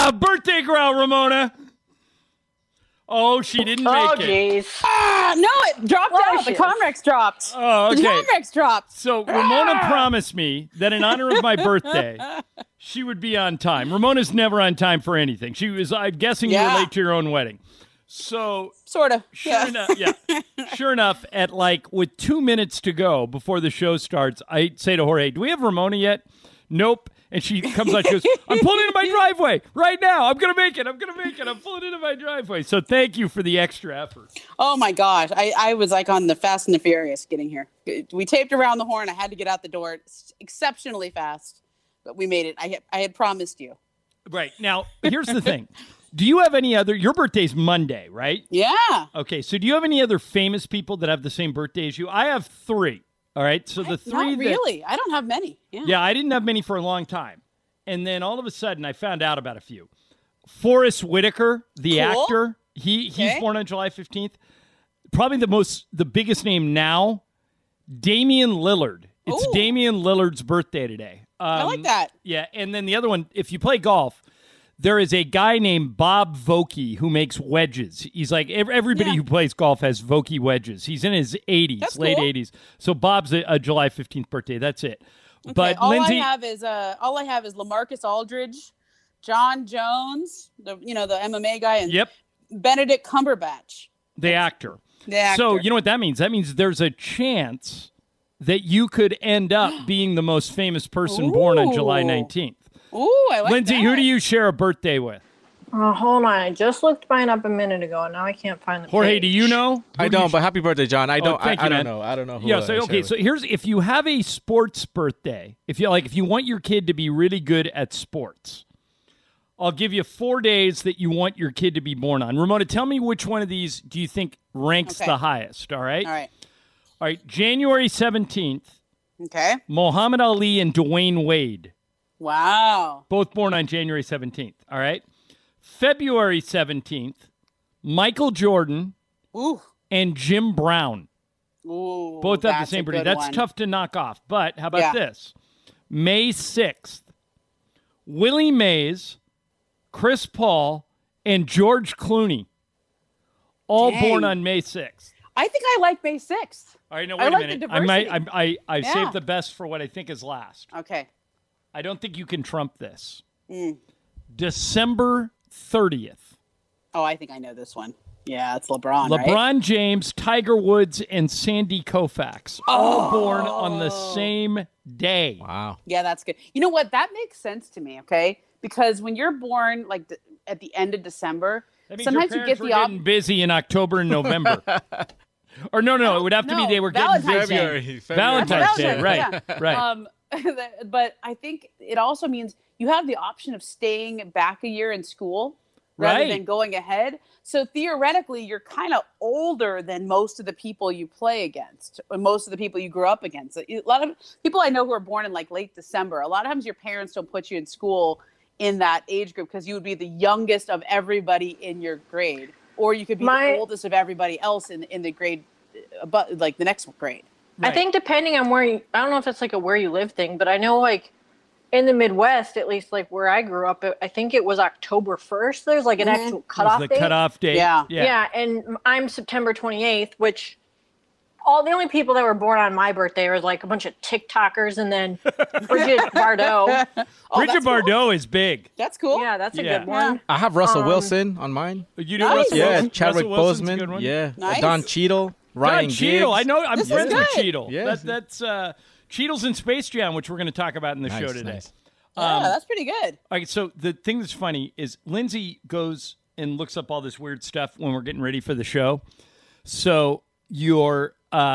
Birthday growl, Ramona. Oh, she didn't make it. Oh, jeez. No, it dropped out. The Comrex dropped. Oh, okay. The Comrex dropped. So Ramona promised me that in honor of my birthday, she would be on time. Ramona's never on time for anything. She was, I'm guessing you were late to your own wedding. So sort of. Sure enough, at with 2 minutes to go before the show starts, I say to Jorge, do we have Ramona yet? Nope. And she comes out, she goes, I'm pulling into my driveway right now. I'm going to make it. I'm pulling into my driveway. So thank you for the extra effort. Oh, my gosh. I was on the Fast and the Furious getting here. We taped around the horn. I had to get out the door. It's exceptionally fast, but we made it. I had promised you. Right. Now, here's the thing. Do you have any other, your birthday's Monday, right? Yeah. Okay. So do you have any other famous people that have the same birthday as you? I have 3. All right, so the 3 not really. I don't have many. Yeah, I didn't have many for a long time. And then all of a sudden, I found out about a few. Forrest Whitaker, the actor, he's born on July 15th. Probably the biggest name now, Damian Lillard. It's Damian Lillard's birthday today. I like that. Yeah, and then the other one, if you play golf, there is a guy named Bob Vokey who makes wedges. He's like, everybody who plays golf has Vokey wedges. He's in his 80s, That's late cool. 80s. So Bob's a July 15th birthday. That's it. Okay, But all Lindsay, I have is LaMarcus Aldridge, John Jones, the MMA guy, and Benedict Cumberbatch, the actor. The actor. So you know what that means? That means there's a chance that you could end up being the most famous person born on July 19th. Ooh, I like Lindsay, that. who do you share a birthday with? Oh, hold on. I just looked mine up a minute ago, and now I can't find the Jorge, page. do you know? I don't, but happy birthday, John. I don't. Thank you, I don't man. know. I don't know who. Yeah. So okay. So here's if you have a sports birthday, if you want your kid to be really good at sports, I'll give you 4 days that you want your kid to be born on. Ramona, tell me which one of these do you think ranks the highest? All right. All right. January 17th. Okay. Muhammad Ali and Dwayne Wade. Wow. Both born on January 17th. All right. February 17th, Michael Jordan and Jim Brown. Ooh, both have the same birthday. That's tough to knock off. But how about this? May 6th, Willie Mays, Chris Paul, and George Clooney. All born on May 6th. I think I like May 6th. All right, no, wait a minute. The diversity. I saved the best for what I think is last. Okay. I don't think you can trump this. December 30th. Oh, I think I know this one. Yeah, it's LeBron, LeBron James, Tiger Woods, and Sandy Koufax. All born on the same day. Wow. Yeah, that's good. You know what? That makes sense to me, okay? Because when you're born at the end of December, sometimes you get the getting busy in October and November. Or no, it would have to be they were getting February. Valentine's Day, right? Yeah. Right. But I think it also means you have the option of staying back a year in school rather than going ahead. So theoretically, you're kind of older than most of the people you play against, or most of the people you grew up against. A lot of people I know who are born in late December, a lot of times your parents don't put you in school in that age group because you would be the youngest of everybody in your grade, or you could be the oldest of everybody else in the grade, but the next grade. Right. I think depending on where I don't know if it's a where you live thing, but I know in the Midwest, at least where I grew up, I think it was October 1st. There's an actual cutoff date. The cutoff date. Yeah. And I'm September 28th, which the only people that were born on my birthday are a bunch of TikTokers and then Bridget Bardot. Bridget Bardot is big. That's cool. Yeah, that's a good one. I have Russell Wilson on mine. You know Russell Wilson? Yeah, Chadwick Russell Wilson's a Boseman. good one. Yeah, Nice. Don Cheadle. Ryan Cheadle. Giggs. I know. I'm friends with Cheadle. Yeah. That's Cheadle's in Space Jam, which we're going to talk about in the show today. Nice. Yeah, that's pretty good. All right, so the thing that's funny is Lindsay goes and looks up all this weird stuff when we're getting ready for the show. So you're,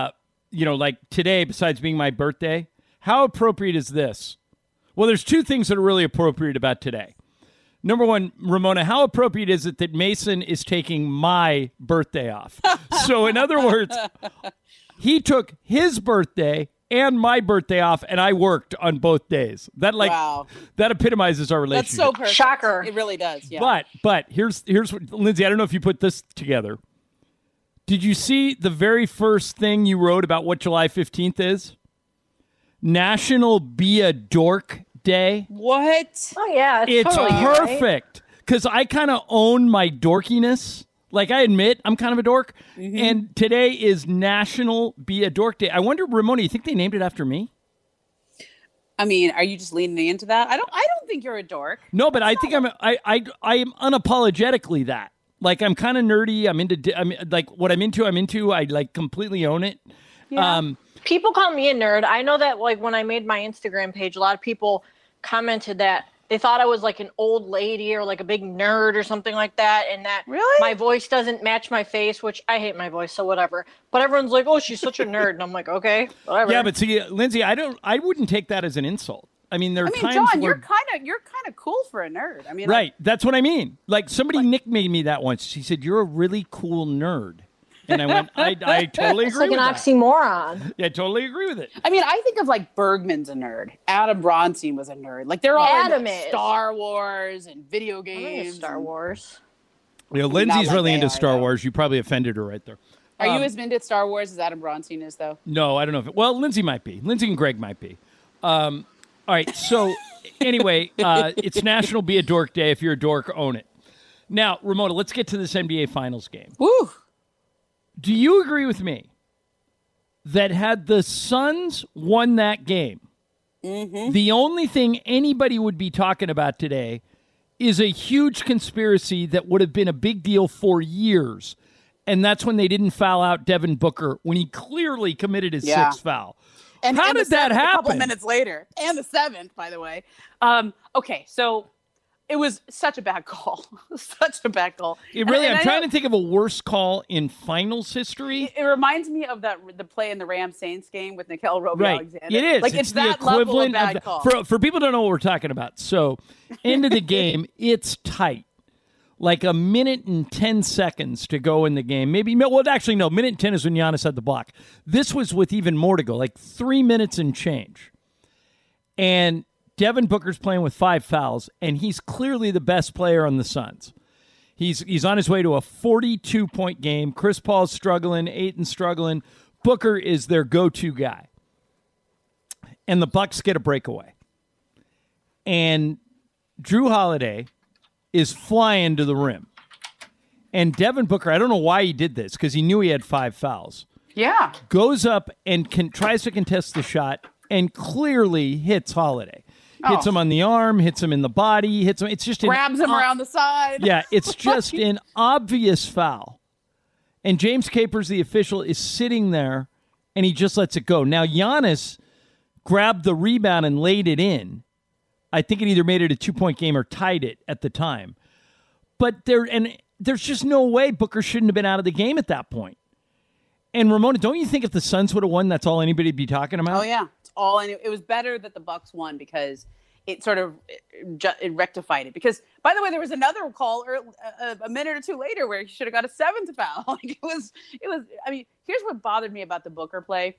today, besides being my birthday, how appropriate is this? Well, there's two things that are really appropriate about today. Number one, Ramona, how appropriate is it that Mason is taking my birthday off? So in other words, he took his birthday and my birthday off, and I worked on both days. That that epitomizes our relationship. That's so perfect. Shocker. It really does. Yeah. But here's what, Lindsay, I don't know if you put this together. Did you see the very first thing you wrote about what July 15th is? National Be a Dork Day. What? Oh, yeah. It's totally perfect. because I kind of own my dorkiness. Like, I admit I'm kind of a dork. Mm-hmm. And today is National Be a Dork Day. I wonder, Ramona, you think they named it after me? I mean, are you just leaning into that? I don't think you're a dork. No, but I think I am unapologetically that. Like, I'm kind of nerdy. I'm like what I'm into. I like completely own it. Yeah. People call me a nerd. I know that, like, when I made my Instagram page, a lot of people commented that they thought I was like an old lady or like a big nerd or something like that, and that my voice doesn't match my face, which I hate my voice, so whatever. But everyone's like, "Oh, she's such a nerd," and I'm like, "Okay, whatever." Yeah, but see, Lindsay, I wouldn't take that as an insult. I mean, there are times John, where you're kind of cool for a nerd. I mean, right? That's what I mean. Like, somebody nicknamed me that once. She said, "You're a really cool nerd." And I went, I totally agree with that. It's like an oxymoron. Yeah, I totally agree with it. I mean, I think of, like, Bergman's a nerd. Adam Bronstein was a nerd. Like, they're all into Star Wars and video games. Star Wars. You know, Lindsay's really into Star Wars. You probably offended her right there. Are you as into Star Wars as Adam Bronstein is, though? No, I don't know. Well, Lindsay might be. Lindsay and Greg might be. All right, so anyway, it's National Be a Dork Day. If you're a dork, own it. Now, Ramona, let's get to this NBA Finals game. Woo! Do you agree with me that had the Suns won that game, the only thing anybody would be talking about today is a huge conspiracy that would have been a big deal for years, and that's when they didn't foul out Devin Booker when he clearly committed his sixth foul. And how did that happen? A couple minutes later, and the seventh, by the way. Okay, so it was such a bad call. Such a bad call. I'm trying to think of a worse call in finals history. It reminds me of the play in the Rams Saints game with Nickeil Roby-Alexander. It is. Like, it's that level of bad call. For people who don't know what we're talking about. So, end of the game, it's tight. Like a minute and 10 seconds to go in the game. Minute and 10 is when Giannis had the block. This was with even more to go, like 3 minutes and change. And Devin Booker's playing with 5 fouls, and he's clearly the best player on the Suns. He's on his way to a 42-point game. Chris Paul's struggling, Ayton's struggling. Booker is their go-to guy. And the Bucks get a breakaway. And Drew Holiday is flying to the rim. And Devin Booker, I don't know why he did this, because he knew he had 5 fouls. Yeah. Goes up and tries to contest the shot and clearly hits Holiday. Hits him on the arm, hits him in the body, hits him. It's just grabs him around the side. Yeah, it's just an obvious foul. And James Capers, the official, is sitting there, and he just lets it go. Now, Giannis grabbed the rebound and laid it in. I think it either made it a 2-point game or tied it at the time. But there's just no way Booker shouldn't have been out of the game at that point. And Ramona, don't you think if the Suns would have won, that's all anybody'd be talking about? Oh yeah, it was better that the Bucks won because it sort of it rectified it. Because, by the way, there was another call a minute or two later where he should have got a 7th foul. Like it was. I mean, here's what bothered me about the Booker play.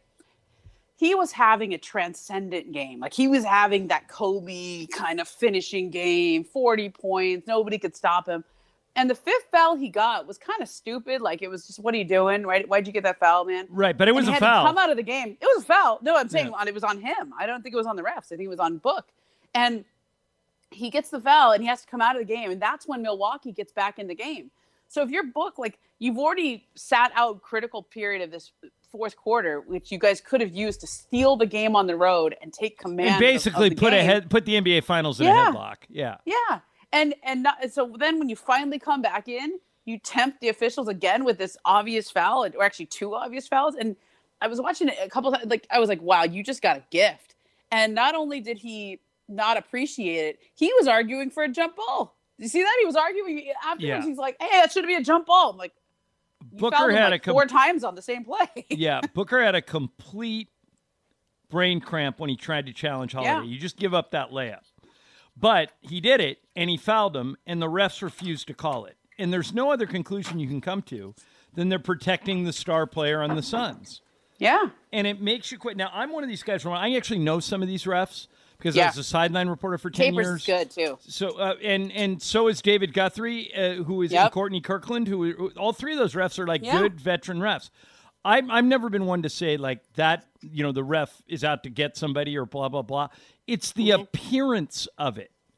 He was having a transcendent game. Like, he was having that Kobe kind of finishing game, 40 points. Nobody could stop him. And the 5th foul he got was kind of stupid. Like, it was just, what are you doing? Right? Why'd you get that foul, man? Right, but it was a foul. To come out of the game. It was a foul. No, I'm saying it was on him. I don't think it was on the refs. I think it was on Book. And he gets the foul, and he has to come out of the game. And that's when Milwaukee gets back in the game. So if you're Book, like, you've already sat out critical period of this fourth quarter, which you guys could have used to steal the game on the road and take command. And basically of the game. Put the NBA Finals in a headlock. Yeah. Yeah. And so then when you finally come back in, you tempt the officials again with this obvious foul, or actually 2 obvious fouls. And I was watching it a couple times. Like, I was like, wow, you just got a gift. And not only did he not appreciate it, he was arguing for a jump ball. You see that? He was arguing afterwards. Yeah. He's like, hey, that should be a jump ball. I'm like, Booker had like 4 times on the same play. Yeah, Booker had a complete brain cramp when he tried to challenge Holiday. Yeah. You just give up that layup. But he did it, and he fouled him, and the refs refused to call it. And there's no other conclusion you can come to than they're protecting the star player on the Suns. Yeah. And it makes you quit. Now, I'm one of these guys, I actually know some of these refs because I was a sideline reporter for 10 years. Capers is good, too. So, and so is David Guthrie, who is in Courtney Kirkland, who all 3 of those refs are like good veteran refs. I've never been one to say like that, the ref is out to get somebody or blah, blah, blah. It's the appearance of it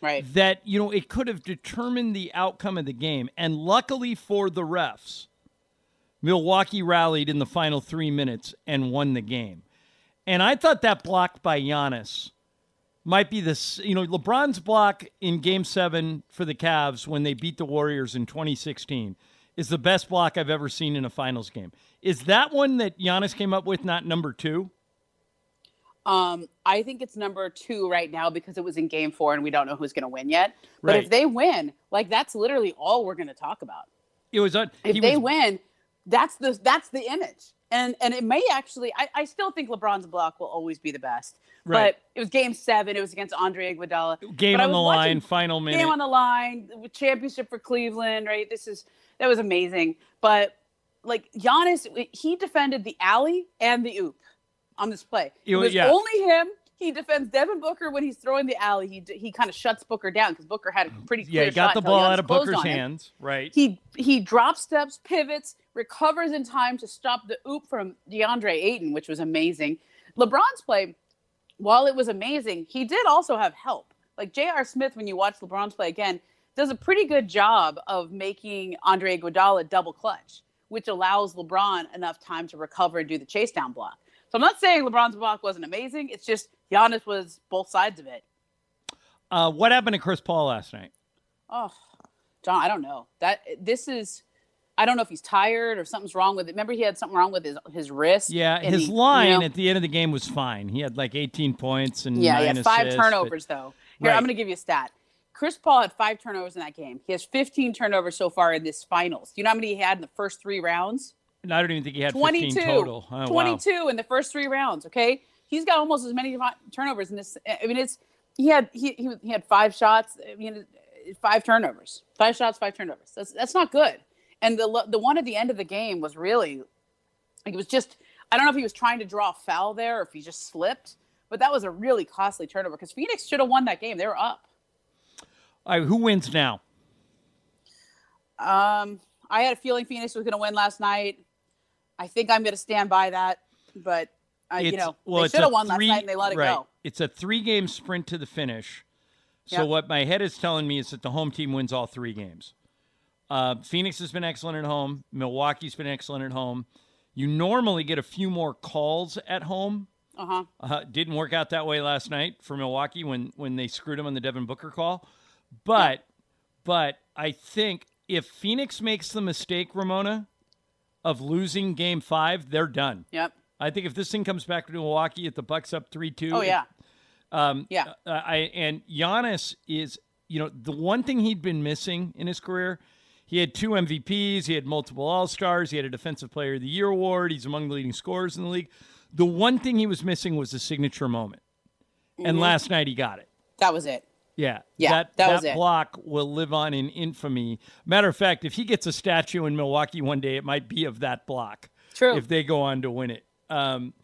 Right. that, it could have determined the outcome of the game. And luckily for the refs, Milwaukee rallied in the final 3 minutes and won the game. And I thought that block by Giannis might be LeBron's block in Game 7 for the Cavs when they beat the Warriors in 2016 is the best block I've ever seen in a finals game. Is that one that Giannis came up with not number 2? I think it's number 2 right now because it was in Game 4 and we don't know who's going to win yet. But if they win, that's literally all we're going to talk about. It was win, that's the image. And it may actually, I still think LeBron's block will always be the best. Right. But it was Game 7. It was against Andre Iguodala. Game on the line, final minute. Game on the line, championship for Cleveland, right? That was amazing. But Giannis, he defended the alley and the oop on this play. It was only him. He defends Devin Booker when he's throwing the alley. He kind of shuts Booker down because Booker had a pretty clear shot. Yeah, he got the ball out of Booker's hands. Right. He drop steps, pivots, recovers in time to stop the oop from DeAndre Ayton, which was amazing. LeBron's play, while it was amazing, he did also have help. J.R. Smith, when you watch LeBron's play again, does a pretty good job of making Andre Iguodala double clutch, which allows LeBron enough time to recover and do the chase down block. So I'm not saying LeBron's block wasn't amazing. It's just Giannis was both sides of it. What happened to Chris Paul last night? Oh, John, I don't know. I don't know if he's tired or something's wrong with it. Remember, he had something wrong with his wrist. Yeah, his line at the end of the game was fine. He had 18 points and 9 he had 5 assists, turnovers, though. Here, I'm going to give you a stat. Chris Paul had 5 turnovers in that game. He has 15 turnovers so far in this finals. Do you know how many he had in the first 3 rounds? No, I don't even think he had 15 total. Oh, 22 in the first 3 rounds, okay? He's got almost as many turnovers in this. I mean, he had 5 shots. 5 turnovers. 5 shots, 5 turnovers. That's not good. And the one at the end of the game was really, it was just, I don't know if he was trying to draw a foul there or if he just slipped, but that was a really costly turnover because Phoenix should have won that game. They were up. All right, who wins now? I had a feeling Phoenix was going to win last night. I think I'm going to stand by that, but they should have won last night and they let it go. It's a 3-game sprint to the finish. So what my head is telling me is that the home team wins all 3 games. Phoenix has been excellent at home. Milwaukee's been excellent at home. You normally get a few more calls at home. Didn't work out that way last night for Milwaukee when they screwed him on the Devin Booker call. But I think if Phoenix makes the mistake, Ramona, of losing Game 5, they're done. Yep. I think if this thing comes back to Milwaukee at the Bucks up 3-2. Oh, yeah. And Giannis is, the one thing he'd been missing in his career, he had 2 MVPs, he had multiple All-Stars, he had a Defensive Player of the Year award, he's among the leading scorers in the league. The one thing he was missing was a signature moment. Mm-hmm. And last night he got it. That was it. Yeah, that was it. Block will live on in infamy. Matter of fact, if he gets a statue in Milwaukee one day, it might be of that block. True. If they go on to win it. And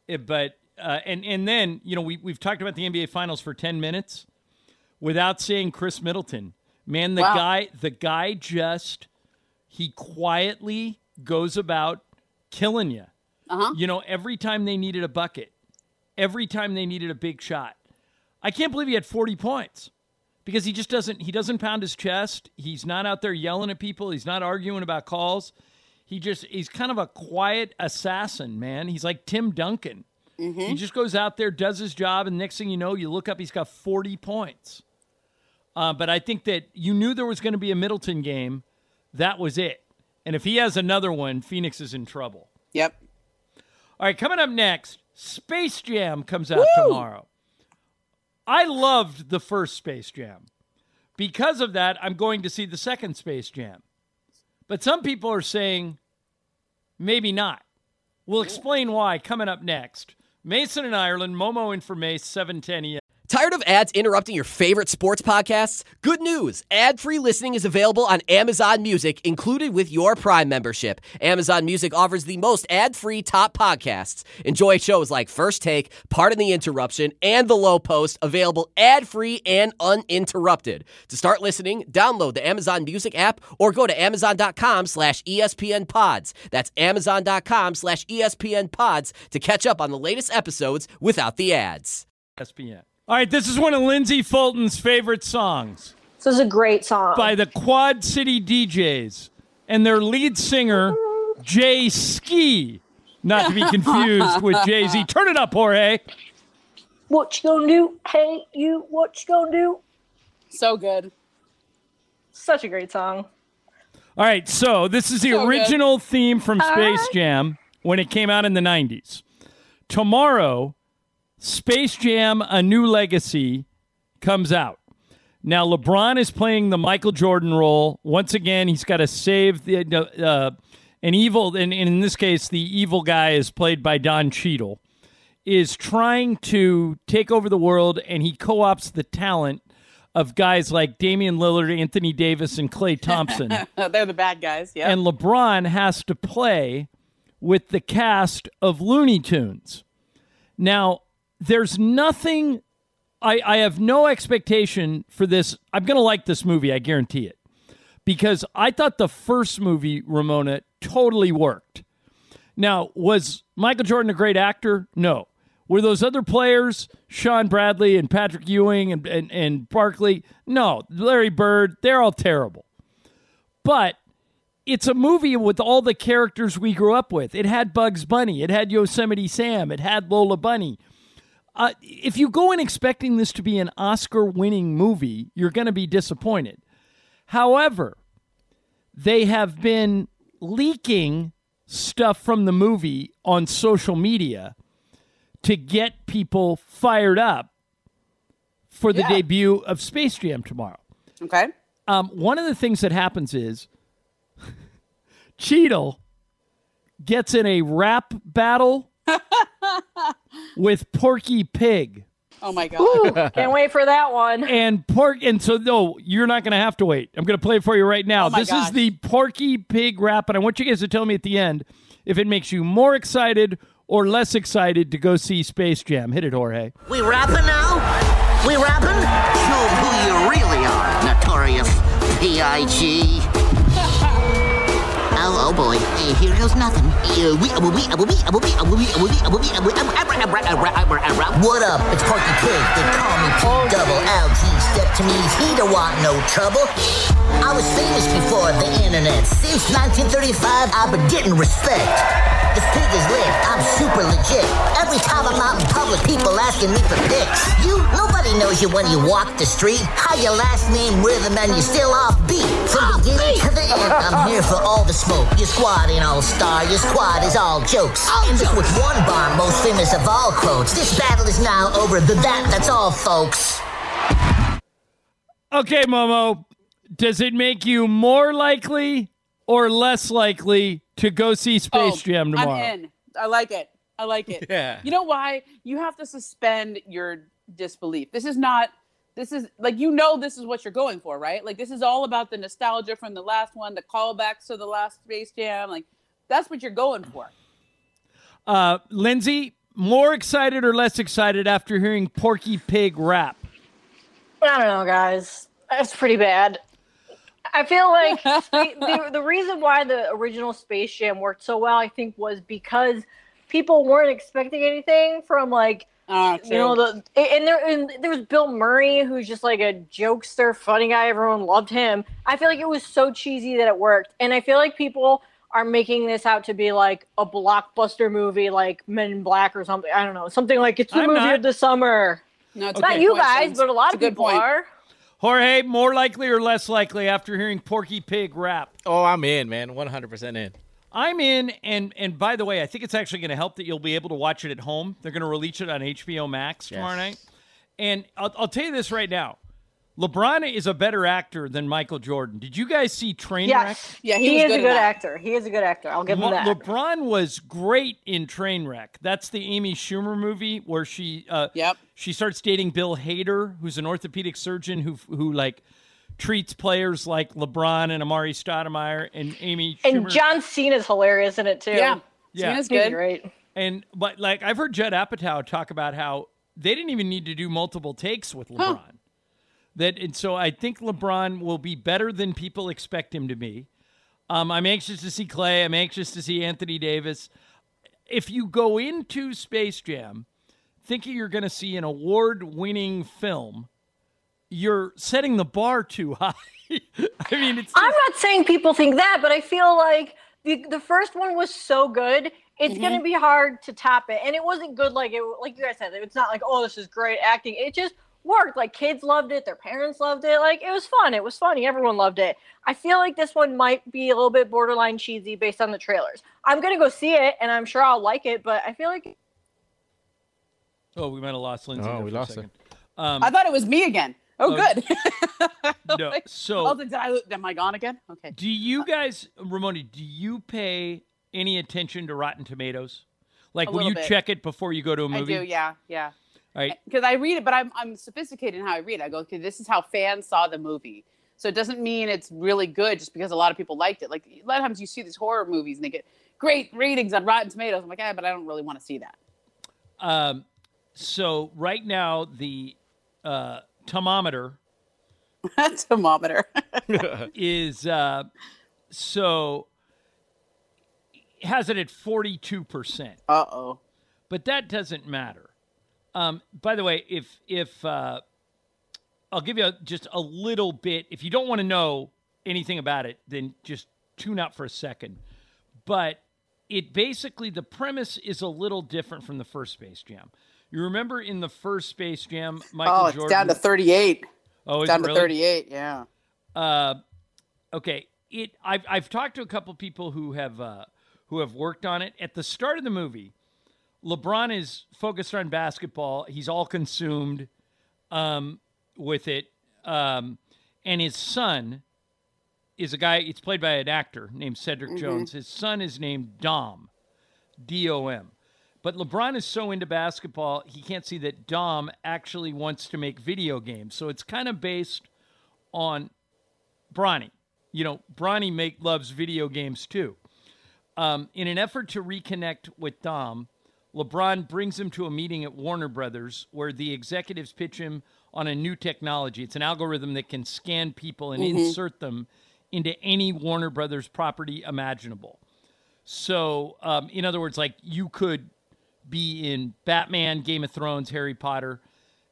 then, we've talked about the NBA Finals for 10 minutes without saying Chris Middleton. Man, the guy just, he quietly goes about killing you. Every time they needed a bucket, every time they needed a big shot. I can't believe he had 40 points because he doesn't pound his chest. He's not out there yelling at people. He's not arguing about calls. He's kind of a quiet assassin, man. He's like Tim Duncan. Mm-hmm. He just goes out there, does his job, and next thing you know, you look up, he's got 40 points. But I think that you knew there was going to be a Middleton game. That was it. And if he has another one, Phoenix is in trouble. Yep. All right, coming up next, Space Jam comes out tomorrow. I loved the first Space Jam. Because of that, I'm going to see the second Space Jam. But some people are saying maybe not. We'll explain why coming up next. Mason in Ireland, Momo in for Mace, 710 ES. Tired of ads interrupting your favorite sports podcasts? Good news! Ad-free listening is available on Amazon Music, included with your Prime membership. Amazon Music offers the most ad-free top podcasts. Enjoy shows like First Take, Pardon the Interruption, and The Low Post, available ad-free and uninterrupted. To start listening, download the Amazon Music app or go to amazon.com/ESPNpods. That's amazon.com/ESPNpods to catch up on the latest episodes without the ads. ESPN. All right, this is one of Lindsay Fulton's favorite songs. This is a great song. By the Quad City DJs and their lead singer, Jay Ski. Not to be confused with Jay-Z. Turn it up, Jorge. What you gonna do? Hey, you, what you gonna do? So good. Such a great song. All right, so this is the original theme from Space Jam when it came out in the 90s. Tomorrow, Space Jam: A New Legacy comes out. Now, LeBron is playing the Michael Jordan role. Once again, he's got to save an evil, and in this case, the evil guy is played by Don Cheadle, is trying to take over the world, and he co-ops the talent of guys like Damian Lillard, Anthony Davis, and Klay Thompson. They're the bad guys, yeah. And LeBron has to play with the cast of Looney Tunes. Now, there's nothing... I have no expectation for this. I'm going to like this movie, I guarantee it. Because I thought the first movie, Ramona, totally worked. Now, was Michael Jordan a great actor? No. Were those other players, Sean Bradley and Patrick Ewing and Barkley? No. Larry Bird, they're all terrible. But it's a movie with all the characters we grew up with. It had Bugs Bunny. It had Yosemite Sam. It had Lola Bunny. If you go in expecting this to be an Oscar-winning movie, you're going to be disappointed. However, they have been leaking stuff from the movie on social media to get people fired up for the debut of Space Jam tomorrow. Okay. One of the things that happens is Cheadle gets in a rap battle with Porky Pig. Oh my God. Ooh, can't wait for that one. And so no, you're not going to have to wait. I'm going to play it for you right now. This is the Porky Pig rap, and I want you guys to tell me at the end if it makes you more excited or less excited to go see Space Jam. Hit it, Jorge. We rapping now? We rapping? Show who you really are, Notorious P.I.G. Oh boy, here goes nothing. What up? It's Porky Pig. They call me P-double-L-G. Step to me, he don't want no trouble. I was famous before the internet. Since 1935, I've been getting respect. This pig is lit, I'm super legit. Every time I'm out in public, people asking me for pics. Nobody knows you when you walk the street. How your last name rhythm and you're still off beat. From beginning to the end, I'm here for all the smoke. Your squad ain't all star, your squad is all jokes. And this with one bar, most famous of all quotes. This battle is now over, that's all, folks. Okay, Momo, does it make you more likely or less likely to go see Space Jam tomorrow? I'm in. I like it. Yeah. You know why? You have to suspend your disbelief. This is like, this is what you're going for, right? Like, this is all about the nostalgia from the last one, the callbacks to the last Space Jam. Like, that's what you're going for. Lindsay, more excited or less excited after hearing Porky Pig rap? I don't know, guys. That's pretty bad. I feel like the reason why the original Space Jam worked so well, I think, was because people weren't expecting anything from, like, there was Bill Murray, who's just like a jokester, funny guy. Everyone loved him. I feel like it was so cheesy that it worked. And I feel like people are making this out to be like a blockbuster movie, like Men in Black or something. I don't know. Something like it's the movie of the summer. No, it's not you guys, but a lot of people are. Jorge, more likely or less likely after hearing Porky Pig rap? Oh, I'm in, man. 100% in. I'm in, and by the way, I think it's actually going to help that you'll be able to watch it at home. They're going to release it on HBO Max tomorrow night. And I'll tell you this right now. LeBron is a better actor than Michael Jordan. Did you guys see Trainwreck? Yeah, he is a good actor. He is a good actor. I'll give him that. LeBron was great in Trainwreck. That's the Amy Schumer movie where she starts dating Bill Hader, who's an orthopedic surgeon who like treats players like LeBron and Amari Stoudemire and Amy Schumer. And John Cena's hilarious in it too. Yeah. Cena's good. Great. But like I've heard Judd Apatow talk about how they didn't even need to do multiple takes with LeBron. And so I think LeBron will be better than people expect him to be. I'm anxious to see Klay. I'm anxious to see Anthony Davis. If you go into Space Jam thinking you're going to see an award-winning film, you're setting the bar too high. I mean, it's. I'm not saying people think that, but I feel like the first one was so good. It's going to be hard to top it, and it wasn't good like you guys said. It's not like, oh, this is great acting. It just worked. Like, kids loved it, their parents loved it. Like, it was fun. It was funny. Everyone loved it. I feel like this one might be a little bit borderline cheesy based on the trailers. I'm going to go see it, and I'm sure I'll like it, but I feel like. Oh, we might have lost Lindsay. Oh, we lost her. I thought it was me again. Oh, good. No, so am I gone again? Okay. Do you guys, Ramona? Do you pay any attention to Rotten Tomatoes? Like, will you check it before you go to a movie? I do. Yeah. All right. Because I read it, but I'm sophisticated in how I read it. I go, okay, this is how fans saw the movie. So it doesn't mean it's really good just because a lot of people liked it. Like, a lot of times you see these horror movies and they get great ratings on Rotten Tomatoes. I'm like, but I don't really want to see that. So right now the thermometer is so has it at 42%. Uh-oh. But that doesn't matter. By the way, if I'll give you just a little bit. If you don't want to know anything about it, then just tune out for a second. But it basically, the premise is a little different from the first Space Jam. You remember in the first Space Jam, Michael Jordan... it's down to 38. Oh, it's down to 38, yeah. Okay. I've talked to a couple people who have worked on it. At the start of the movie, LeBron is focused on basketball. He's all consumed with it. And his son is a guy, it's played by an actor named Cedric Jones. His son is named Dom, D-O-M. But LeBron is so into basketball, he can't see that Dom actually wants to make video games. So it's kind of based on Bronny. You know, Bronny loves video games too. In an effort to reconnect with Dom, LeBron brings him to a meeting at Warner Brothers where the executives pitch him on a new technology. It's an algorithm that can scan people and insert them into any Warner Brothers property imaginable. So, in other words, like, you could be in Batman, Game of Thrones, Harry Potter.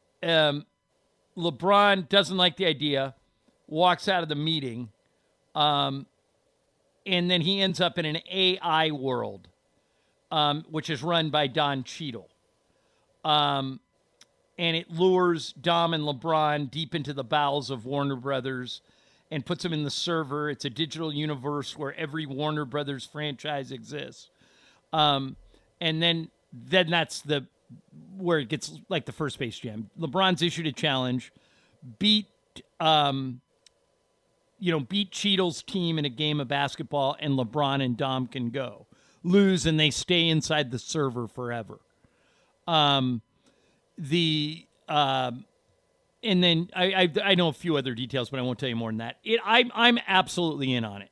LeBron doesn't like the idea, walks out of the meeting, and then he ends up in an AI world, which is run by Don Cheadle. And it lures Dom and LeBron deep into the bowels of Warner Brothers and puts them in the server. It's a digital universe where every Warner Brothers franchise exists. And then that's where it gets like the first Space Jam. LeBron's issued a challenge, beat Cheadle's team in a game of basketball, and LeBron and Dom can go. Lose, and they stay inside the server forever. And then I know a few other details, but I won't tell you more than that. I'm absolutely in on it.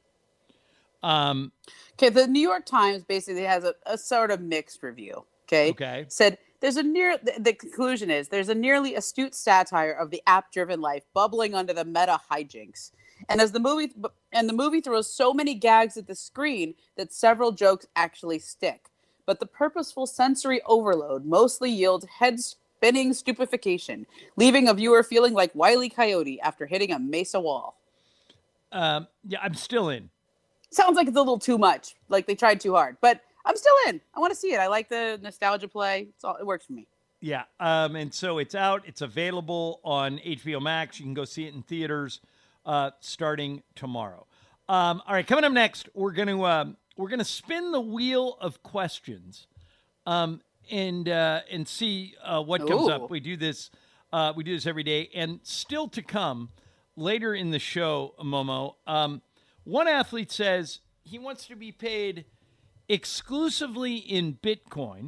Okay, the New York Times basically has a sort of mixed review. Okay. Said the conclusion is there's a nearly astute satire of the app-driven life bubbling under the meta hijinks. And the movie throws so many gags at the screen that several jokes actually stick. But the purposeful sensory overload mostly yields head-spinning stupefaction, leaving a viewer feeling like Wile E. Coyote after hitting a mesa wall. Yeah, I'm still in. Sounds like it's a little too much. Like they tried too hard. But I'm still in. I want to see it. I like the nostalgia play. It works for me. Yeah. And so it's out. It's available on HBO Max. You can go see it in theaters starting tomorrow. All right. Coming up next, we're gonna spin the wheel of questions, and see what comes up. We do this every day, and still to come later in the show, Momo. One athlete says he wants to be paid exclusively in Bitcoin.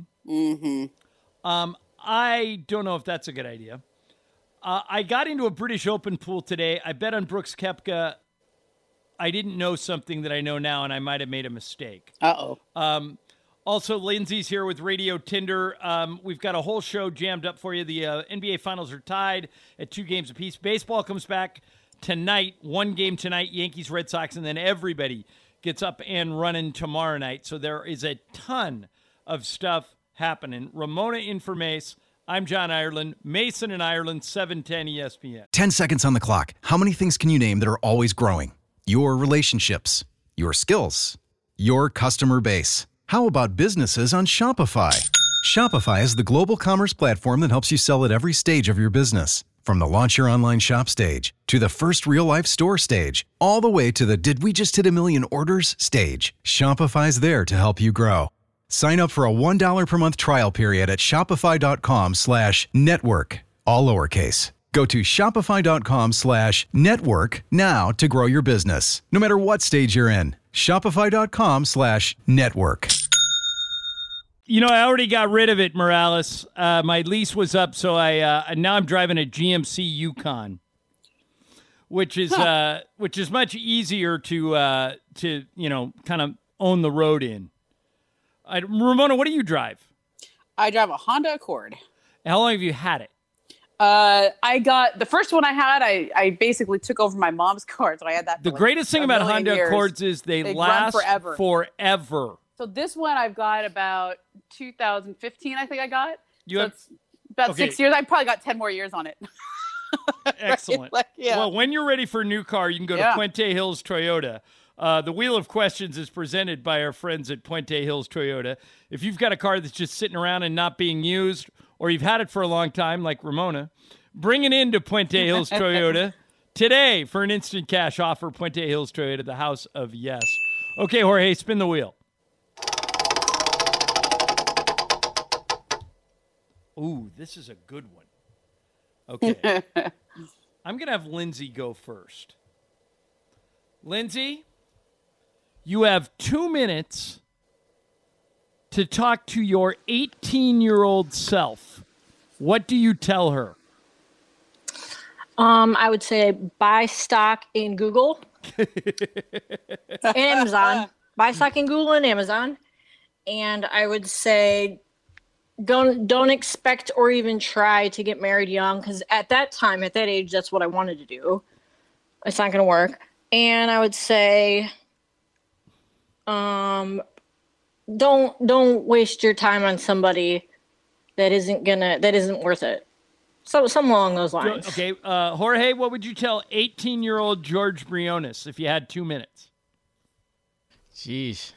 I don't know if that's a good idea. I got into a British Open pool today. I bet on Brooks Koepka. I didn't know something that I know now, and I might have made a mistake. Also, Lindsay's here with Radio Tinder. We've got a whole show jammed up for you. The NBA Finals are tied at 2 games apiece. Baseball comes back tonight, 1 game tonight, Yankees, Red Sox, and then everybody gets up and running tomorrow night. So there is a ton of stuff happening. Ramona Informace, I'm John Ireland. Mason in Ireland, 710 ESPN. 10 seconds on the clock. How many things can you name that are always growing? Your relationships, your skills, your customer base. How about businesses on Shopify? Shopify is the global commerce platform that helps you sell at every stage of your business. From the launch your online shop stage to the first real-life store stage, all the way to the did we just hit a million orders stage. Shopify's there to help you grow. Sign up for a $1 per month trial period at shopify.com/network, all lowercase. Go to shopify.com/network now to grow your business, no matter what stage you're in. Shopify.com/network. You know, I already got rid of it, Morales. My lease was up, so now I'm driving a GMC Yukon, which is much easier to kind of own the road in. Ramona, what do you drive? I drive a Honda Accord. How long have you had it? I got the first one I had. I basically took over my mom's car, so I had that. The greatest thing about Honda Accords is they last forever. So this one I've got about 2015. I think I got. It's about 6 years. I probably got 10 more years on it. Excellent. Right? Well, when you're ready for a new car, you can go to Puente Hills Toyota. The Wheel of Questions is presented by our friends at Puente Hills Toyota. If you've got a car that's just sitting around and not being used, or you've had it for a long time, like Ramona, bring it into Puente Hills Toyota today for an instant cash offer. Puente Hills Toyota, the house of yes. Okay, Jorge, spin the wheel. Ooh, this is a good one. Okay. I'm going to have Lindsay go first. Lindsay, you have 2 minutes to talk to your 18-year-old self. What do you tell her? I would say buy stock in Google and Amazon. Buy stock in Google and Amazon. And I would say don't expect or even try to get married young, because at that time, at that age, that's what I wanted to do. It's not going to work. And I would say don't waste your time on somebody that isn't worth it. So something along those lines. Okay, Jorge, what would you tell 18-year-old George Briones if you had 2 minutes? Jeez.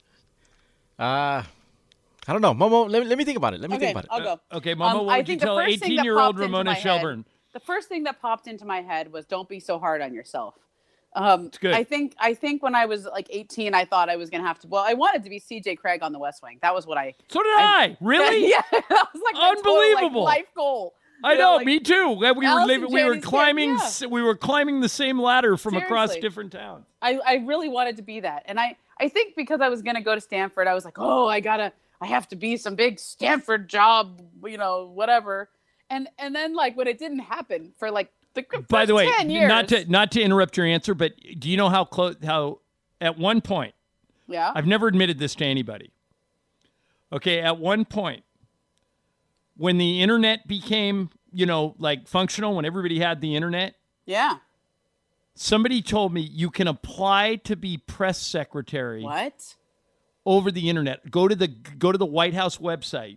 I don't know. Momo, let me think about it. Think about it. I'll go. Okay, Momo, what would you tell 18-year-old Ramona Shelburne? The first thing that popped into my head was don't be so hard on yourself. It's good. I think when I was like 18, I thought I was going to have to. Well, I wanted to be C.J. Craig on The West Wing. That was what I. So did I. Really? Yeah, that was like my unbelievable total, like, life goal. I know, me too. We were climbing the same ladder from across different towns. I really wanted to be that, and I think because I was going to go to Stanford, I was like, oh, I have to be some big Stanford job, whatever. And then like when it didn't happen for like the first by the way, 10 years. not to interrupt your answer, but do you know how at one point, I've never admitted this to anybody. Okay, at one point, when the internet became, like functional, when everybody had the internet. Yeah. Somebody told me you can apply to be press secretary. What? Over the internet. Go to the White House website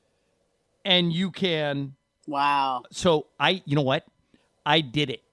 and you can. Wow. So you know what? I did it.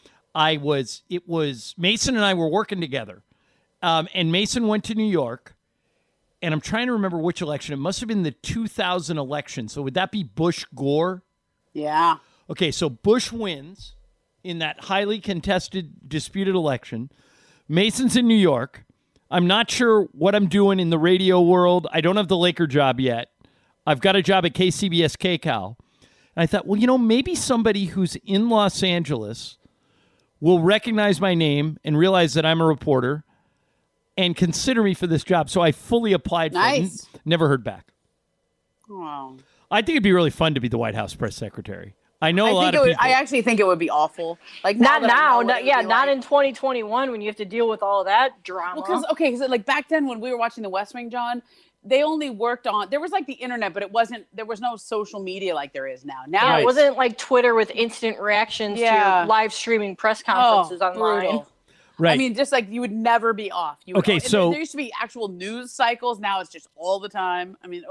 It was Mason and I were working together. And Mason went to New York. And I'm trying to remember which election. It must have been the 2000 election. So would that be Bush Gore? Yeah. Okay, so Bush wins in that highly contested, disputed election. Mason's in New York. I'm not sure what I'm doing in the radio world. I don't have the Laker job yet. I've got a job at KCBS KCAL. And I thought, well, maybe somebody who's in Los Angeles will recognize my name and realize that I'm a reporter and consider me for this job. So I fully applied for it. Never heard back. Wow. I think it'd be really fun to be the White House press secretary. I know a lot of people. I actually think it would be awful. Like not now. Not in 2021 when you have to deal with all that drama. Well, because like back then when we were watching The West Wing, John, they only worked on. There was like the internet, but there was no social media like there is now. Now it wasn't like Twitter with instant reactions to live streaming press conferences online. Brutal. Right. I mean, just like you would never be off. So there used to be actual news cycles. Now it's just all the time. I mean,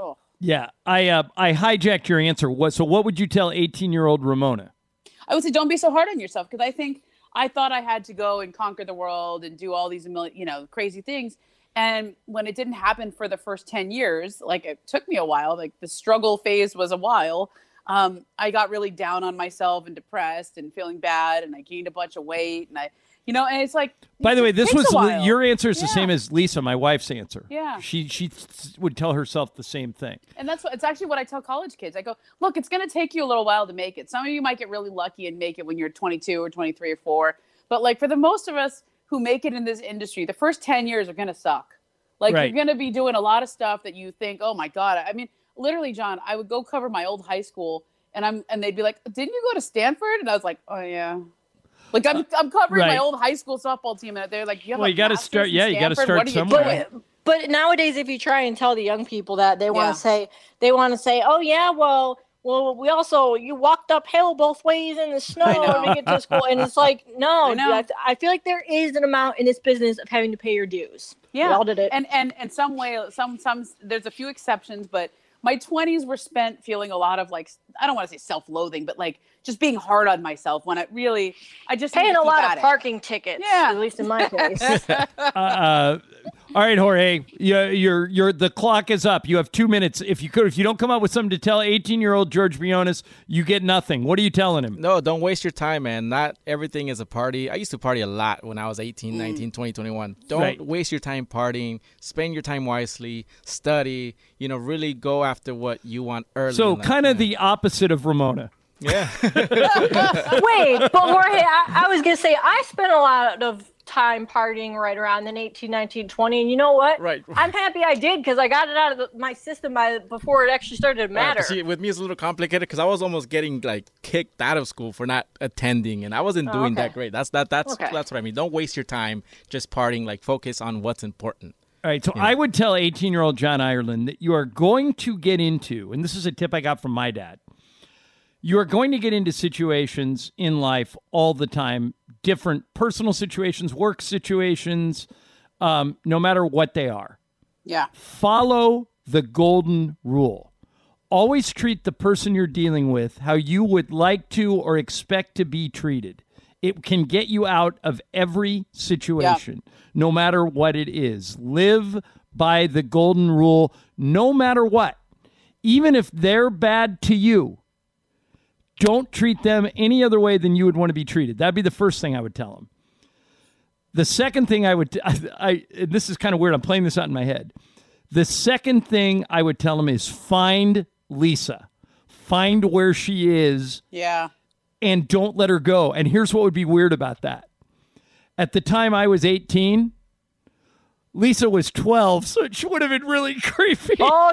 Yeah, I hijacked your answer. So what would you tell 18-year-old Ramona? I would say don't be so hard on yourself, because I thought I had to go and conquer the world and do all these crazy things. And when it didn't happen for the first 10 years, like it took me a while, like the struggle phase was a while. I got really down on myself and depressed and feeling bad, and I gained a bunch of weight, and and it's like. By the way, this was your answer is the same as Lisa, my wife's answer. Yeah, she would tell herself the same thing, and it's actually what I tell college kids. I go, look, it's going to take you a little while to make it. Some of you might get really lucky and make it when you're 22 or 23 or 4, but like for the most of us who make it in this industry, the first 10 years are going to suck. Like You're going to be doing a lot of stuff that you think, oh my God. I mean, literally, John, I would go cover my old high school, and they'd be like, didn't you go to Stanford? And I was like, oh yeah. Like I'm covering my old high school softball team, and they're like, you got to start. Yeah, you got to start somewhere. But nowadays, if you try and tell the young people that, they want to say, oh yeah, well, you walked uphill both ways in the snow to get to school, and it's like, no, I feel like there is an amount in this business of having to pay your dues. Yeah, we all did it, and some there's a few exceptions, but my 20s were spent feeling a lot of like, I don't want to say self-loathing, but like just being hard on myself when I just paying a lot of parking tickets. Yeah, at least in my case. All right, Jorge, you're the clock is up. You have 2 minutes. If you don't come up with something to tell 18-year-old George Briones, you get nothing. What are you telling him? No, don't waste your time, man. Not everything is a party. I used to party a lot when I was 18, 19, 20, 21. Don't waste your time partying. Spend your time wisely. Study. Really go after what you want early. So kind of the opposite of Ramona. Yeah. Wait, but Jorge, I was going to say, I spent a lot of time partying right around then 18, 19, 20, and you know what? Right. I'm happy I did, because I got it out of my system before it actually started to matter. See, with me it's a little complicated, because I was almost getting like kicked out of school for not attending, and I wasn't doing that great. That's what I mean. Don't waste your time just partying. Like, focus on what's important. All right, so I would tell 18-year-old John Ireland that you are going to get into, and this is a tip I got from my dad, you are going to get into situations in life all the time, different personal situations, work situations, no matter what they are. Yeah. Follow the golden rule. Always treat the person you're dealing with how you would like to or expect to be treated. It can get you out of every situation, no matter what it is. Live by the golden rule, no matter what. Even if they're bad to you, don't treat them any other way than you would want to be treated. That'd be the first thing I would tell them. The second thing I would, this is kind of weird. I'm playing this out in my head. The second thing I would tell them is find Lisa. Find where she is. Yeah. And don't let her go. And here's what would be weird about that. At the time I was 18, Lisa was 12, so it would have been really creepy. Oh,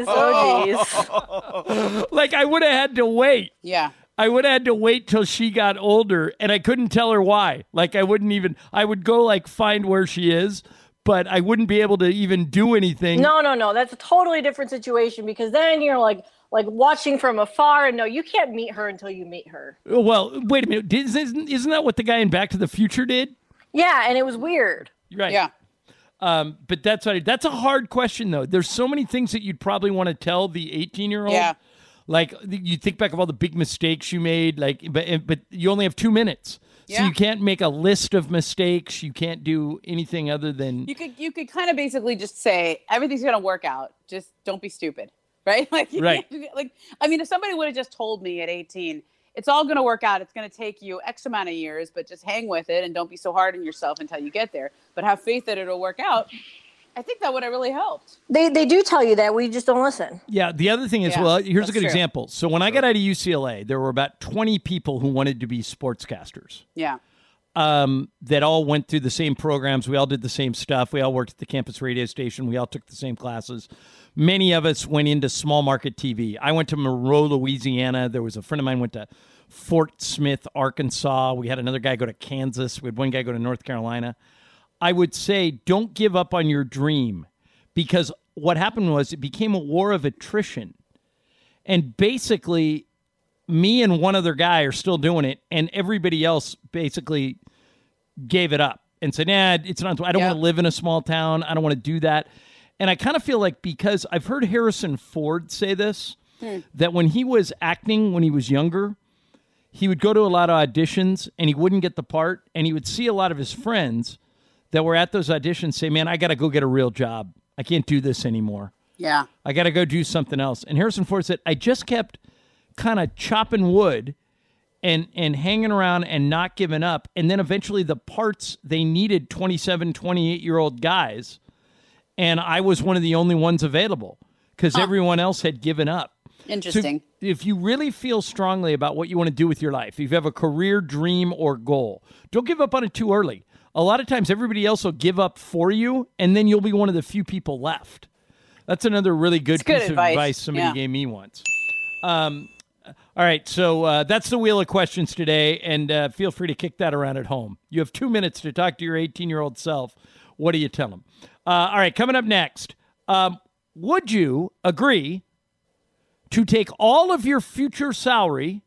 jeez. Like, I would have had to wait. Yeah. I would have had to wait till she got older, and I couldn't tell her why. Like, I would go, like, find where she is, but I wouldn't be able to even do anything. No. That's a totally different situation, because then you're, like watching from afar, and no, you can't meet her until you meet her. Well, wait a minute. Isn't that what the guy in Back to the Future did? Yeah, and it was weird. Right. Yeah. But that's a hard question, though. There's so many things that you'd probably want to tell the 18-year-old. Yeah. Like, you think back of all the big mistakes you made, like, but you only have 2 minutes. Yeah. So you can't make a list of mistakes. You can't do anything other than... You could kind of basically just say, everything's going to work out. Just don't be stupid. Right? Right. Like, I mean, if somebody would have just told me at 18, it's all going to work out. It's going to take you X amount of years, but just hang with it and don't be so hard on yourself until you get there. But have faith that it'll work out. I think that would have really helped. They do tell you that. We just don't listen. Yeah. The other thing is, here's a good example. So when I got out of UCLA, there were about 20 people who wanted to be sportscasters. Yeah. That all went through the same programs. We all did the same stuff. We all worked at the campus radio station. We all took the same classes. Many of us went into small market TV. I went to Monroe, Louisiana. There was a friend of mine went to Fort Smith, Arkansas. We had another guy go to Kansas. We had one guy go to North Carolina. I would say don't give up on your dream, because what happened was it became a war of attrition. And basically, me and one other guy are still doing it, and everybody else basically gave it up and said, nah, it's not. I don't want to live in a small town. I don't want to do that. And I kind of feel like, because I've heard Harrison Ford say this, that when he was acting when he was younger, he would go to a lot of auditions and he wouldn't get the part. And he would see a lot of his friends that were at those auditions say, man, I got to go get a real job. I can't do this anymore. Yeah. I got to go do something else. And Harrison Ford said, I just kept kind of chopping wood and hanging around and not giving up. And then eventually the parts, they needed 27, 28-year-old guys. And I was one of the only ones available because everyone else had given up. Interesting. So if you really feel strongly about what you want to do with your life, if you have a career, dream, or goal, don't give up on it too early. A lot of times everybody else will give up for you, and then you'll be one of the few people left. That's another really good piece of advice somebody gave me once. All right, so that's the Wheel of Questions today, and feel free to kick that around at home. You have 2 minutes to talk to your 18-year-old self. What do you tell them? All right, coming up next, would you agree to take all of your future salary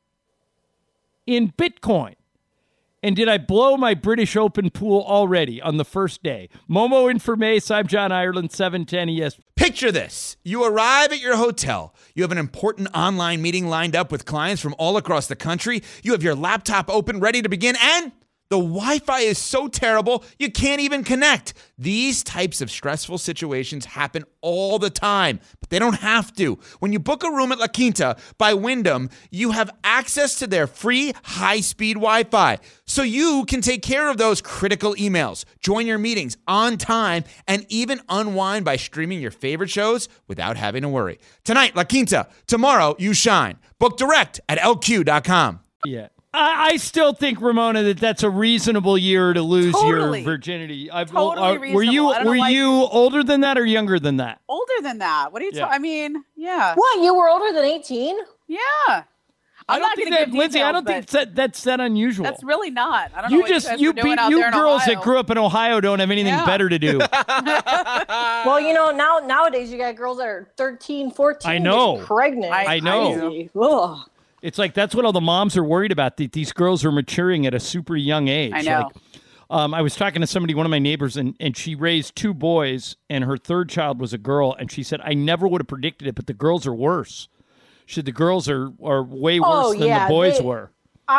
in Bitcoin? And did I blow my British Open pool already on the first day? Momo Informace, I'm John Ireland, 710 ES. Picture this. You arrive at your hotel. You have an important online meeting lined up with clients from all across the country. You have your laptop open, ready to begin, and the Wi-Fi is so terrible, you can't even connect. These types of stressful situations happen all the time, but they don't have to. When you book a room at La Quinta by Wyndham, you have access to their free high-speed Wi-Fi, so you can take care of those critical emails, join your meetings on time, and even unwind by streaming your favorite shows without having to worry. Tonight, La Quinta. Tomorrow, you shine. Book direct at lq.com. Yeah. I still think, Ramona, that's a reasonable year to lose your virginity. Totally reasonable. Were you older than that or younger than that? Older than that. What are you talking? I mean, yeah. What? You were older than 18? Yeah. I don't think that, Lindsay. I don't think that's that unusual. That's really not. I don't know. You girls that grew up in Ohio don't have anything better to do. Well, nowadays you got girls that are 13, 14. I know. Pregnant. I know. It's like that's what all the moms are worried about. These girls are maturing at a super young age. I know. I was talking to somebody, one of my neighbors, and she raised 2 boys, and her third child was a girl, and she said, I never would have predicted it, but the girls are worse. The girls are way worse than the boys were.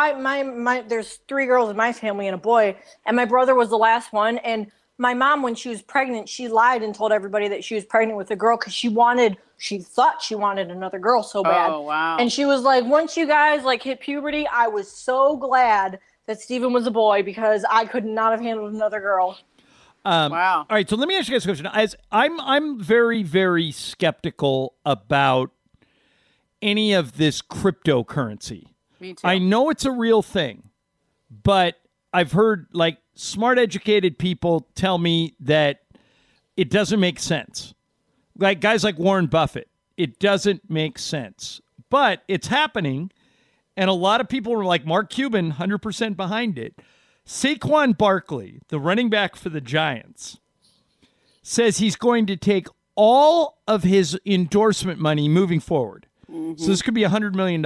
There's 3 girls in my family and a boy, and my brother was the last one, and my mom, when she was pregnant, she lied and told everybody that she was pregnant with a girl because she thought she wanted another girl so bad. Oh, wow. And she was like, once you guys hit puberty, I was so glad that Steven was a boy because I could not have handled another girl. Wow. All right, so let me ask you guys a question. I'm very, very skeptical about any of this cryptocurrency. Me too. I know it's a real thing, but I've heard smart, educated people tell me that it doesn't make sense. Like guys like Warren Buffett, it doesn't make sense. But it's happening, and a lot of people are like Mark Cuban, 100% behind it. Saquon Barkley, the running back for the Giants, says he's going to take all of his endorsement money moving forward. Mm-hmm. So this could be $100 million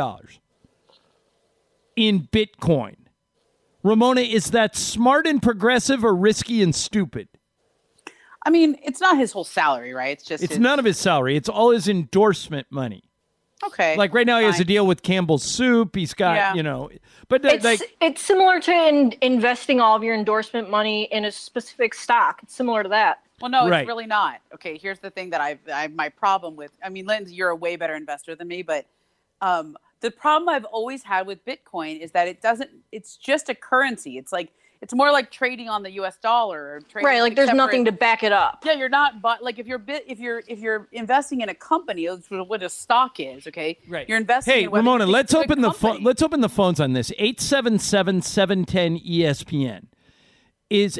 in Bitcoin. Ramona, is that smart and progressive or risky and stupid? I mean, it's not his whole salary, right? It's none of his salary. It's all his endorsement money. Okay. Like right now he has a deal with Campbell's Soup. He's got, but it's similar to investing all of your endorsement money in a specific stock. It's similar to that. Well, no, it's really not. Okay, here's the thing that I my problem with. I mean, Lindsay, you're a way better investor than me, but the problem I've always had with Bitcoin is that it's just a currency. It's more like trading on the US dollar or trading. Right, there's nothing to back it up. Yeah, you're not, but if you're investing in a company, that's what a stock is, okay? Right. You're investing Hey, in Ramona, let's open the phones on this. 877-710-ESPN is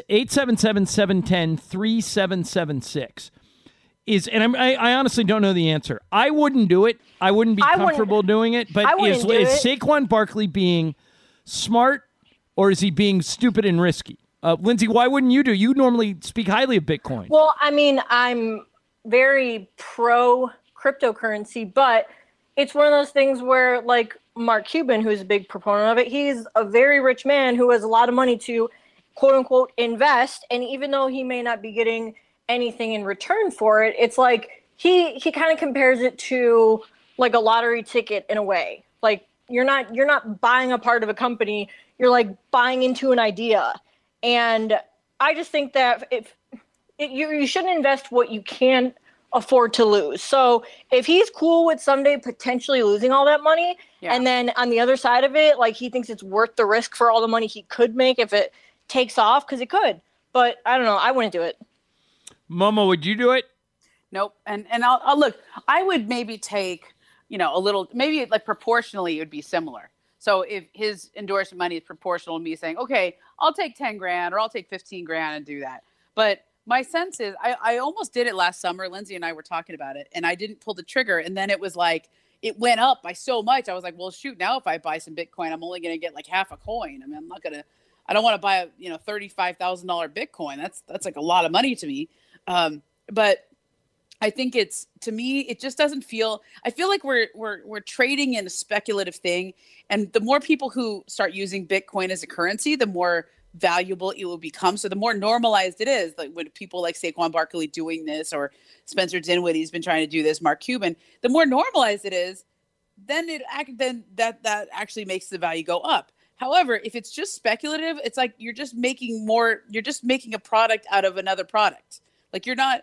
877-710-3776. And I honestly don't know the answer. I wouldn't do it. I wouldn't be comfortable doing it. But is Saquon Barkley being smart or is he being stupid and risky? Lindsay, why wouldn't you do? You normally speak highly of Bitcoin. Well, I mean, I'm very pro cryptocurrency, but it's one of those things where Mark Cuban, who's a big proponent of it, he's a very rich man who has a lot of money to quote unquote invest. And even though he may not be getting anything in return for it. It's like he kind of compares it to like a lottery ticket in a way. Like you're not buying a part of a company, you're like buying into an idea. And I just think that you shouldn't invest what you can't afford to lose. So if he's cool with someday potentially losing all that money, and then on the other side of it, like he thinks it's worth the risk for all the money he could make if it takes off, because it could. But I don't know. I wouldn't do it. Momo, would you do it? Nope. And I'll look. I would maybe take, a little, maybe like proportionally it would be similar. So if his endorsement money is proportional to me saying, okay, I'll take 10 grand or I'll take 15 grand and do that. But my sense is I almost did it last summer. Lindsay and I were talking about it and I didn't pull the trigger. And then it was like, it went up by so much. I was like, well, shoot, now if I buy some Bitcoin, I'm only going to get like half a coin. I mean, I don't want to buy a, $35,000 Bitcoin. That's like a lot of money to me. But I think to me, it just doesn't feel, I feel like we're trading in a speculative thing. And the more people who start using Bitcoin as a currency, the more valuable it will become. So the more normalized it is, like when people like Saquon Barkley doing this, or Spencer Dinwiddie's been trying to do this, Mark Cuban, the more normalized it is, then that actually makes the value go up. However, if it's just speculative, it's like you're just making a product out of another product. Like you're not.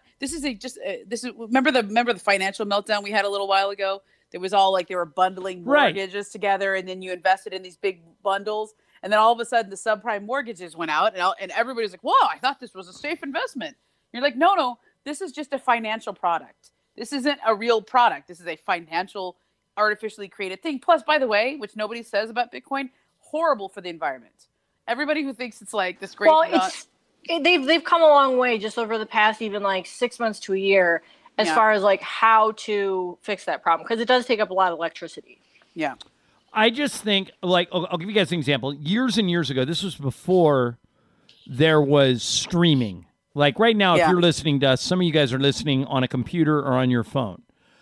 Remember the financial meltdown we had a little while ago? There was all like they were bundling mortgages together, and then you invested in these big bundles, and then all of a sudden the subprime mortgages went out, and everybody was like, "Whoa, I thought this was a safe investment." You're like, "No, this is just a financial product. This isn't a real product. This is a financial, artificially created thing." Plus, by the way, which nobody says about Bitcoin, horrible for the environment. Everybody who thinks it's like this great. Well, they've come a long way just over the past even like 6 months to a year as far as like how to fix that problem, because it does take up a lot of electricity. Yeah. I just think, like, I'll give you guys an example. Years and years ago, this was before there was streaming. Like right now, if you're listening to us, some of you guys are listening on a computer or on your phone.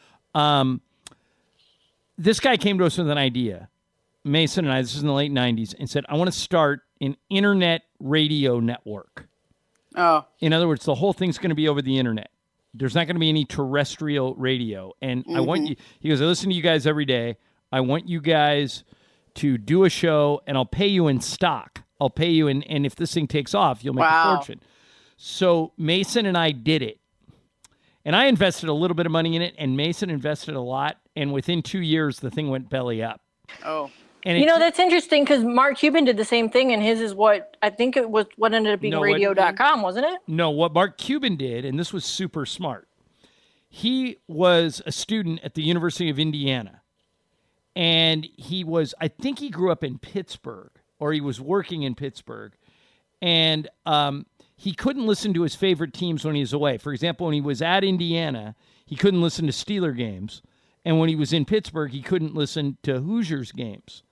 This guy came to us with an idea, Mason and I, this is in the late 90s, and said, I want to start an internet radio network. Oh. In other words, the whole thing's going to be over the internet. There's not going to be any terrestrial radio. And I want you, he goes, I listen to you guys every day. I want you guys to do a show, and I'll pay you in stock. I'll pay you, and if this thing takes off, you'll make a fortune. So Mason and I did it. And I invested a little bit of money in it, and Mason invested a lot. And within 2 years, the thing went belly up. Oh. And that's interesting because Mark Cuban did the same thing, and his is what ended up being radio.com, wasn't it? No, what Mark Cuban did, and this was super smart. He was a student at the University of Indiana, and I think he grew up in Pittsburgh, or he was working in Pittsburgh, and he couldn't listen to his favorite teams when he was away. For example, when he was at Indiana, he couldn't listen to Steeler games, and when he was in Pittsburgh, he couldn't listen to Hoosiers games.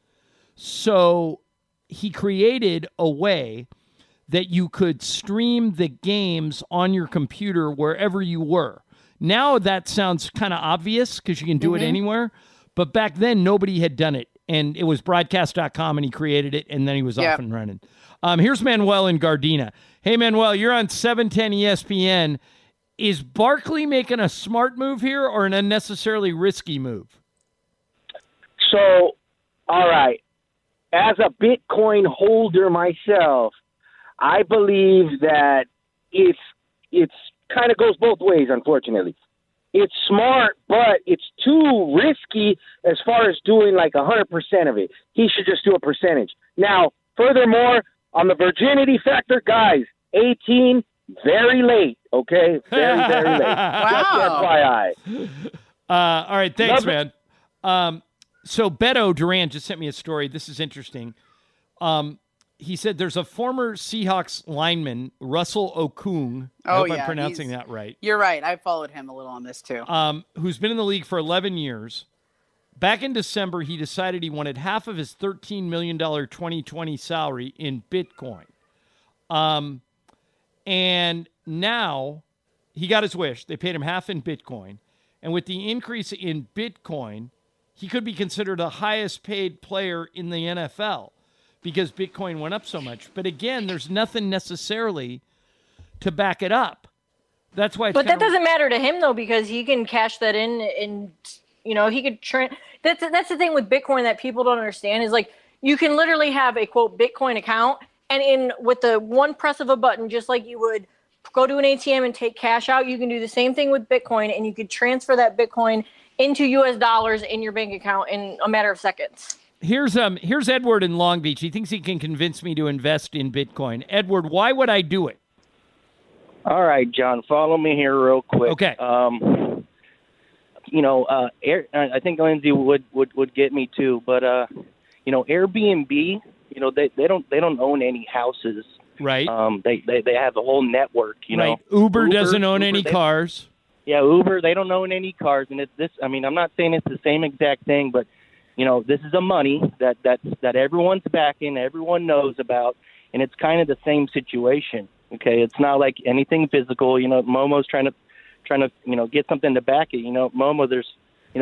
So he created a way that you could stream the games on your computer wherever you were. Now that sounds kind of obvious because you can do it anywhere. But back then, nobody had done it. And it was broadcast.com, and he created it, and then he was off and running. Here's Manuel in Gardena. Hey, Manuel, you're on 710 ESPN. Is Barkley making a smart move here or an unnecessarily risky move? So, all right. As a Bitcoin holder myself, I believe that it's kind of goes both ways, unfortunately. It's smart, but it's too risky as far as doing like 100% of it. He should just do a percentage. Now, furthermore, on the virginity factor, guys, 18, very late, okay? Very, very late. Wow. Just FYI. All right, thanks, man. So Beto Duran just sent me a story. This is interesting. He said there's a former Seahawks lineman, Russell Okung. I hope I'm pronouncing that right. You're right. I followed him a little on this too. Who's been in the league for 11 years. Back in December, he decided he wanted half of his $13 million 2020 salary in Bitcoin. And now he got his wish. They paid him half in Bitcoin. And with the increase in Bitcoin, he could be considered the highest paid player in the NFL because Bitcoin went up so much. But again, there's nothing necessarily to back it up. That's why. But that doesn't matter to him though, because he can cash that in, and he could. That's the thing with Bitcoin that people don't understand is like you can literally have a quote Bitcoin account, and with the one press of a button, just like you would go to an ATM and take cash out, you can do the same thing with Bitcoin, and you could transfer that Bitcoin into US dollars in your bank account in a matter of seconds. Here's Edward in Long Beach. He thinks he can convince me to invest in Bitcoin. Edward, why would I do it? All right, John, follow me here real quick. Okay. I think Lindsay would get me too, but Airbnb, they don't own any houses. Right. They have the whole network, right. Uber doesn't own any cars. Yeah, Uber, they don't own any cars, and it's this. I mean, I'm not saying it's the same exact thing, but this is a money that everyone's backing, everyone knows about, and it's kind of the same situation. Okay, it's not like anything physical. Momo's trying to get something to back it. Momo, there's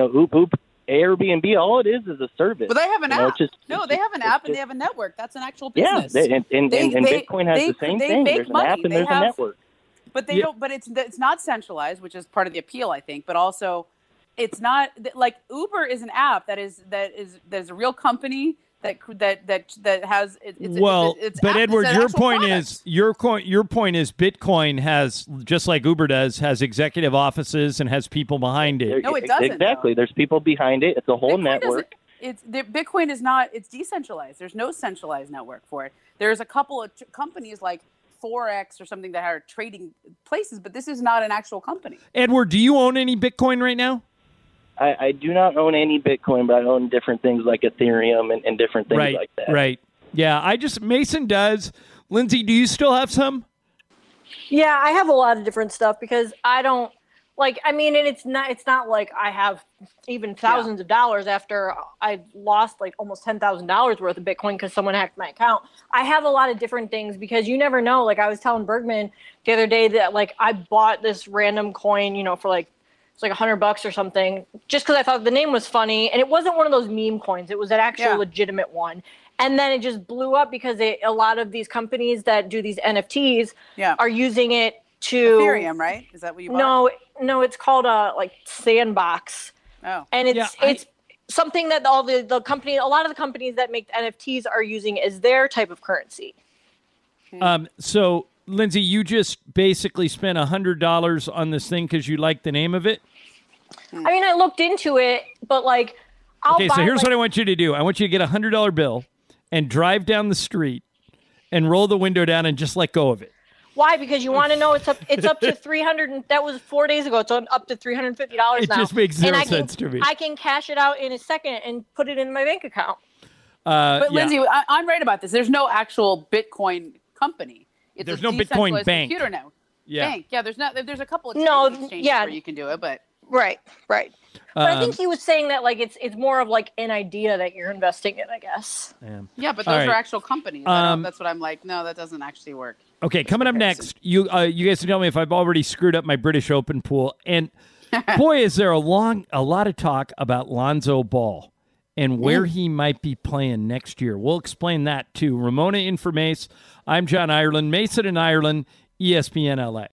Airbnb. All it is a service. But they have an app. They have an app and they have a network. That's an actual business. Yeah, and Bitcoin has the same thing. There's an app and there's a network. But they don't. But it's not centralized, which is part of the appeal, I think. But also, it's not like Uber is an app that is a real company. That has it's but Edward, your point product. your point is Bitcoin has, just like Uber does, has executive offices and has people behind it. No, it doesn't. Exactly, there's people behind it. It's a whole network. Bitcoin is not. It's decentralized. There's no centralized network for it. There's a couple of companies like Forex or something that are trading places, but this is not an actual company. Edward, do you own any Bitcoin right now? I do not own any Bitcoin, but I own different things like Ethereum and different things like that. Right. Yeah, Mason does. Lindsay, do you still have some? Yeah, I have a lot of different stuff because I don't and it's not like I have even thousands of dollars after I lost like almost $10,000 worth of Bitcoin because someone hacked my account. I have a lot of different things because you never know. Like I was telling Bergman the other day that like I bought this random coin, for like, it's like $100 or something, just because I thought the name was funny, and it wasn't one of those meme coins. It was an actual legitimate one, and then it just blew up because a lot of these companies that do these NFTs are using it to Ethereum, right? Is that what you bought? No, it's called like Sandbox. Oh, and it's something that a lot of the companies that make NFTs are using as their type of currency. So. Lindsay, you just basically spent $100 on this thing because you like the name of it? I mean, I looked into it, but so here's what I want you to do. I want you to get a $100 bill and drive down the street and roll the window down and just let go of it. Why? Because you want to know it's up to 300, and that was 4 days ago. It's up to $350 now. It just makes zero sense to me. I can cash it out in a second and put it in my bank account. But Lindsay, I'm right about this. There's no actual Bitcoin company. There's no Bitcoin bank. Computer now. Yeah. Bank. Yeah, there's a couple of exchanges where you can do it, but right. But I think he was saying that it's more of like an idea that you're investing in, I guess. Yeah, but those are actual companies. That's what I'm like. No, that doesn't actually work. Okay, coming up next, you guys can tell me if I've already screwed up my British Open pool. And boy, is there a lot of talk about Lonzo Ball and where he might be playing next year. We'll explain that too. Ramona Informace. I'm John Ireland, Mason in Ireland, ESPN LA.